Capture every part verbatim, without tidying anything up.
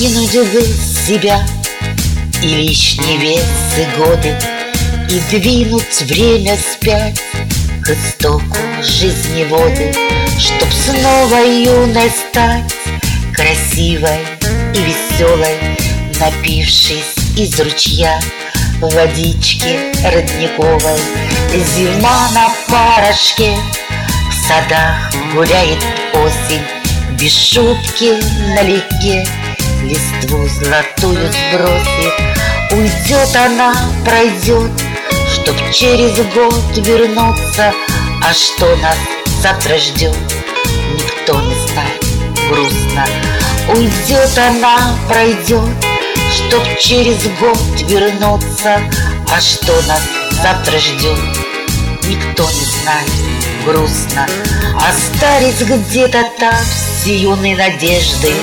Скинуть бы с себя и лишний вес, и годы, и двинуть время вспять к истоку жизни воды, чтоб снова юной стать, красивой и веселой, напившись из ручья водички родниковой. Зима на порошке, в садах гуляет осень, без шутки налегке листву золотую сбросит. Уйдет она, пройдет, чтоб через год вернуться. А что нас завтра ждет, никто не знает, грустно. Уйдет она, пройдет, чтоб через год вернуться. А что нас завтра ждет, никто не знает, грустно. Остались где-то там все юные надежды,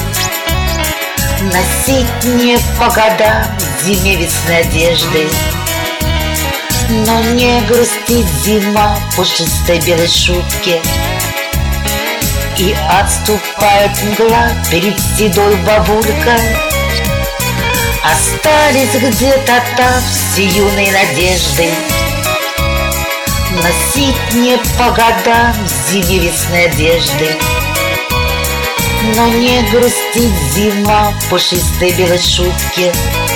носить не по годам зиме весны одежды. Но не грустит зима в пушистой белой шубке, и отступает мгла перед седой бабулькой. Остались где-то там все юные надежды, носить не по годам зиме весны одежды. Но не грустит зима в пушистой белой шубке,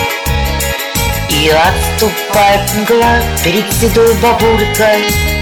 и отступает мгла перед седой бабулькой.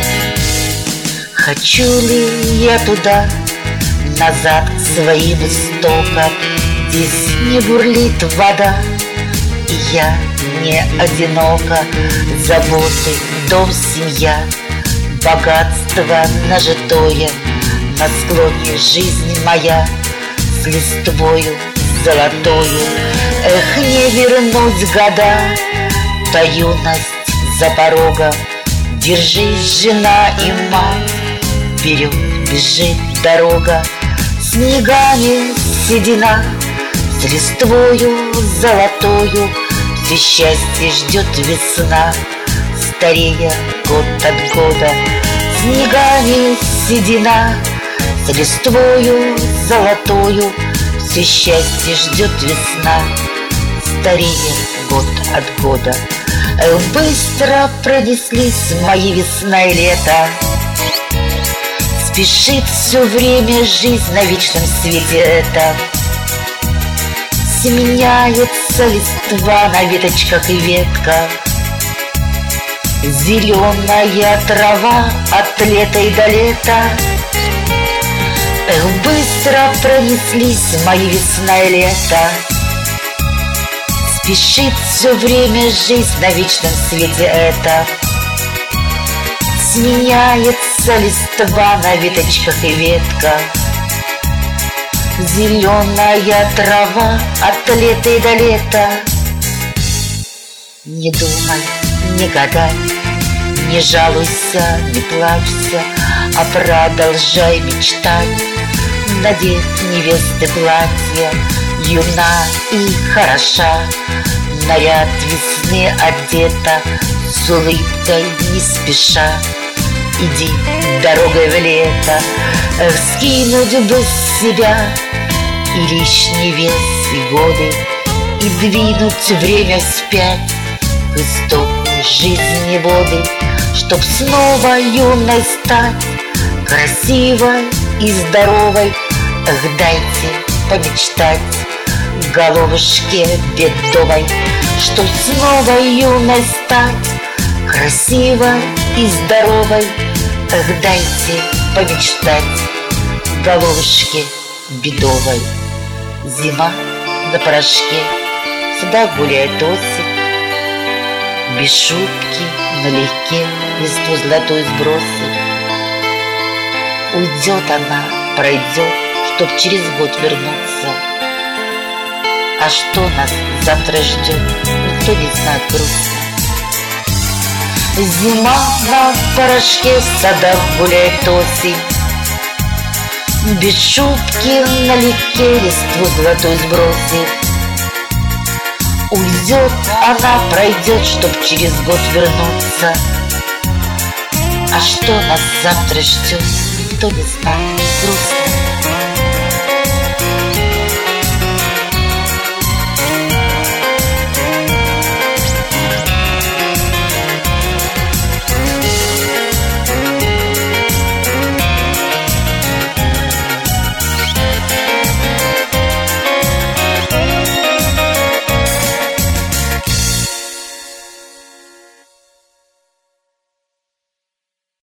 Хочу ли я туда, назад к своим истокам? Здесь не бурлит вода, и я не одинока. Заботы, дом, семья, богатство нажитое на склоне жизни моя, с листвою золотою. Эх, не вернуть года, та юность за порогом. Держись, жена и мать, вперед бежит дорога. Снегами седина, с листвою золотою, все счастье ждет весна, старея год от года. Снегами седина, с листвою золотою, все счастье ждет весна, старея год от года. Эх, быстро пронеслись мои весна и лето, спешит все время жизнь на вечном свете этом. Сменяется листва на веточках и ветках, зеленая трава от лета и до лета. Эх, быстро пронеслись мои весна и лето, спешит все время жизнь на вечном свете этом. Сменяется листва на веточках и ветках, зеленая трава от лета и до лета. Не думай, не гадай, не жалуйся, не плачься, а продолжай мечтать, надеть невесты платье, юна и хороша, наряд весны одета, с улыбкой не спеша. Иди дорогой в лето, скинуть бы с себя и лишний вес, и годы, и двинуть время вспять к истоку жизни воды, чтоб снова юной стать, красивой и здоровой. Эх, дайте помечтать головушке бедовой, чтоб снова юной стать, красивой и здоровой. Эх, дайте помечтать головушке бедовой. Зима на порошке, всегда гуляет осень, без шутки налегке листву золотую сбросит. Уйдет она, пройдет, чтоб через год вернуться. А что нас завтра ждет, никто не знает, грустно. Зима на порошке, в садах гуляет осень, без шутки налегке листву золотую сбросит. Уйдет она, пройдет, чтоб через год вернуться. А что нас завтра ждет, никто не знает, грустно.